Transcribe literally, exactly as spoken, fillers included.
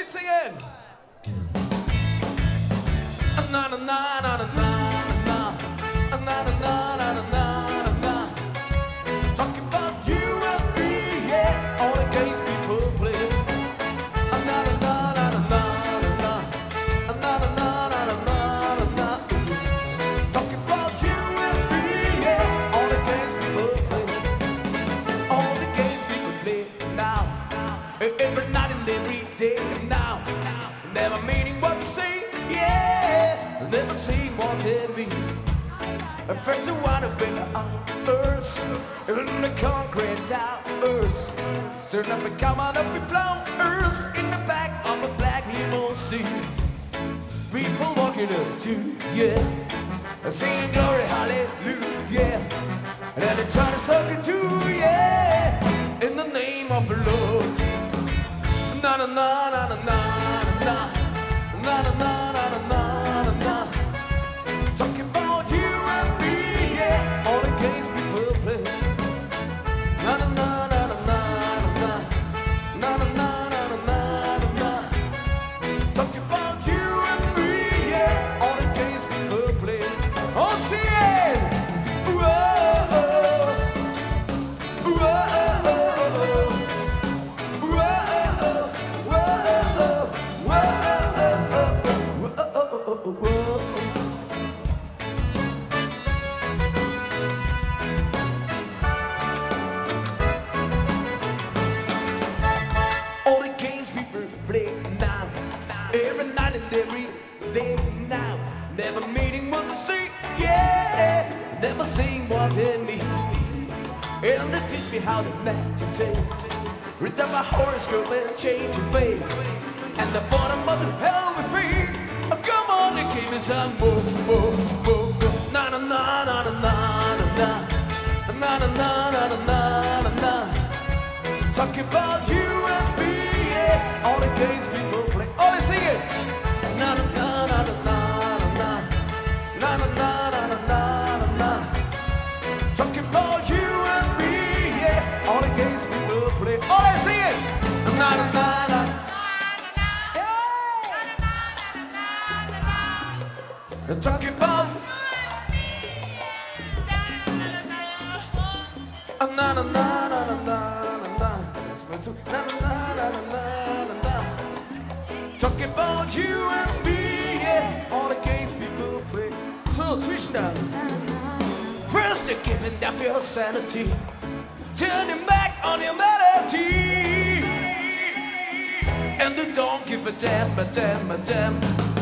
it, sing it. Na na na na na na na na na na na na na. Talking about you and me, yeah, all the games people play. Na na na na na na na na na na na na. Talking about you and me, yeah, all the games people play. All the games people play now, every night and every day now. Never meaning what to say, yeah. Never see what it means. First you wanna be on earth, in the concrete towers. Turn up and come on up and flowers in the back of a black limousine. People walking up to, yeah, singing glory, hallelujah. And then they try to suck it too, yeah, in the name of the Lord. Na na na na na na na na na na na na na. Talking about you and me, yeah, all the games people play. Na na na na na na na na na na na na. Talking about you and me, yeah, all the games people play. Oh, see it! Whoa, whoa, all the games people play now, every night and every day now. Never meaning what to say, yeah, never saying what in me. And they teach me how to meditate, read up my horoscope and change your fate. And the bottom of the hell we free. Oh, come on, they gave me some more, more, more, more. Na na na na na na na na na na na na na na. Talking about you and me, yeah, all the games people play. Oh, they sing it. Na na na na na na na na na na na na. Talking about you and me, yeah, all the games people play. Oh, they sing it. Na na na na. Talking about na na na na na na na. Na na na na na na na. Talking about you and me, yeah, all the games people play. So twist down. First you're giving up your sanity, turning back on your melody, and they don't give a damn, a damn, a damn.